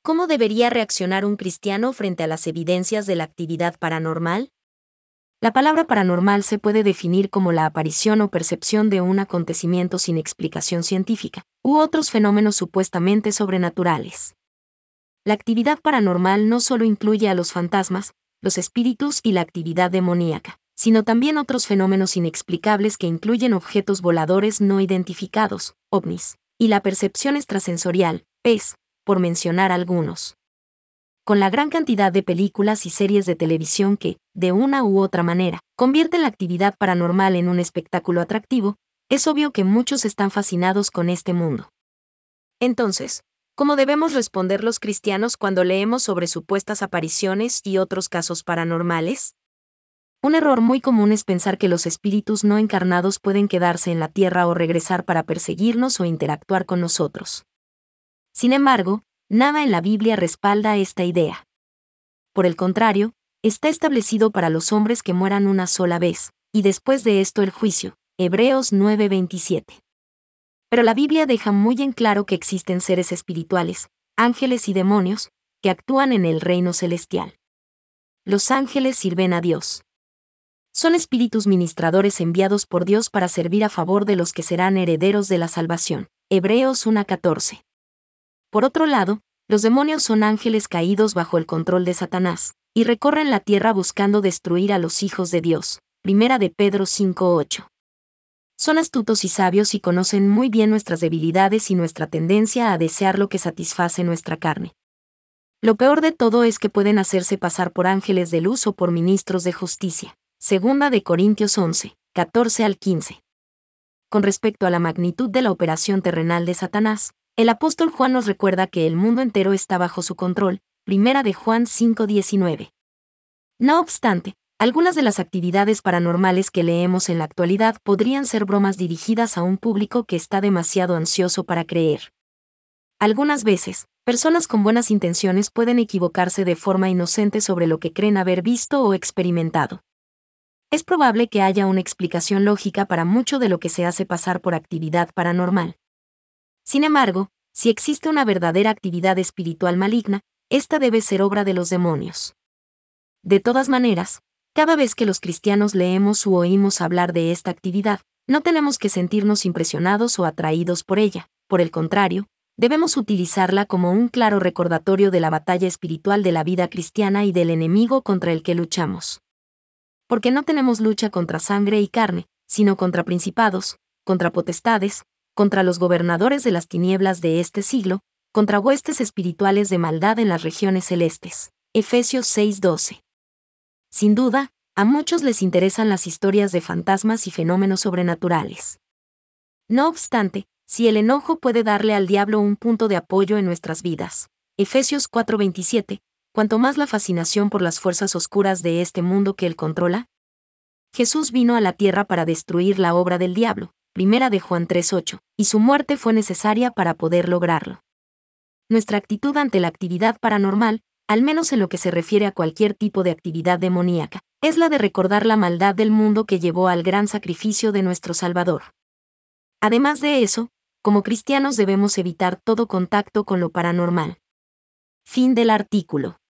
¿Cómo debería reaccionar un cristiano frente a las evidencias de la actividad paranormal? La palabra paranormal se puede definir como la aparición o percepción de un acontecimiento sin explicación científica, u otros fenómenos supuestamente sobrenaturales. La actividad paranormal no solo incluye a los fantasmas, los espíritus y la actividad demoníaca, sino también otros fenómenos inexplicables que incluyen objetos voladores no identificados, ovnis, y la percepción extrasensorial, PES, por mencionar algunos. Con la gran cantidad de películas y series de televisión que, de una u otra manera, convierten la actividad paranormal en un espectáculo atractivo, es obvio que muchos están fascinados con este mundo. Entonces, ¿cómo debemos responder los cristianos cuando leemos sobre supuestas apariciones y otros casos paranormales? Un error muy común es pensar que los espíritus no encarnados pueden quedarse en la tierra o regresar para perseguirnos o interactuar con nosotros. Sin embargo, nada en la Biblia respalda esta idea. Por el contrario, está establecido para los hombres que mueran una sola vez, y después de esto el juicio. Hebreos 9:27. Pero la Biblia deja muy en claro que existen seres espirituales, ángeles y demonios, que actúan en el reino celestial. Los ángeles sirven a Dios. Son espíritus ministradores enviados por Dios para servir a favor de los que serán herederos de la salvación. Hebreos 1:14. Por otro lado, los demonios son ángeles caídos bajo el control de Satanás, y recorren la tierra buscando destruir a los hijos de Dios. Primera de Pedro 5:8. Son astutos y sabios y conocen muy bien nuestras debilidades y nuestra tendencia a desear lo que satisface nuestra carne. Lo peor de todo es que pueden hacerse pasar por ángeles de luz o por ministros de justicia. Segunda de Corintios 11, 14 al 15. Con respecto a la magnitud de la operación terrenal de Satanás, el apóstol Juan nos recuerda que el mundo entero está bajo su control. Primera de Juan 5:19. No obstante, algunas de las actividades paranormales que leemos en la actualidad podrían ser bromas dirigidas a un público que está demasiado ansioso para creer. Algunas veces, personas con buenas intenciones pueden equivocarse de forma inocente sobre lo que creen haber visto o experimentado. Es probable que haya una explicación lógica para mucho de lo que se hace pasar por actividad paranormal. Sin embargo, si existe una verdadera actividad espiritual maligna, esta debe ser obra de los demonios. De todas maneras, cada vez que los cristianos leemos u oímos hablar de esta actividad, no tenemos que sentirnos impresionados o atraídos por ella. Por el contrario, debemos utilizarla como un claro recordatorio de la batalla espiritual de la vida cristiana y del enemigo contra el que luchamos. Porque no tenemos lucha contra sangre y carne, sino contra principados, contra potestades, contra los gobernadores de las tinieblas de este siglo, contra huestes espirituales de maldad en las regiones celestes. Efesios 6:12. Sin duda, a muchos les interesan las historias de fantasmas y fenómenos sobrenaturales. No obstante, si el enojo puede darle al diablo un punto de apoyo en nuestras vidas, Efesios 4:27, cuanto más la fascinación por las fuerzas oscuras de este mundo que él controla. Jesús vino a la tierra para destruir la obra del diablo, Primera de Juan 3:8, y su muerte fue necesaria para poder lograrlo. Nuestra actitud ante la actividad paranormal, al menos en lo que se refiere a cualquier tipo de actividad demoníaca, es la de recordar la maldad del mundo que llevó al gran sacrificio de nuestro Salvador. Además de eso, como cristianos debemos evitar todo contacto con lo paranormal. Fin del artículo.